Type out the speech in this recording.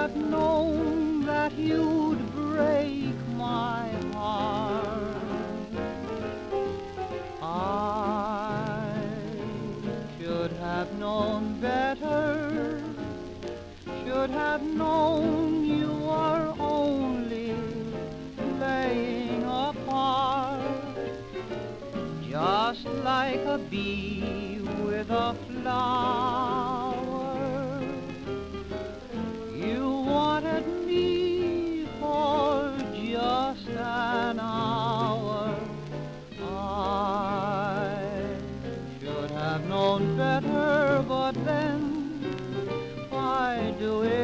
have known that you'd break my heart, I should have known better, should have known you were only playing a part, just like a bee with a flower. You wanted me for just an hour. I should have known better, but then why do it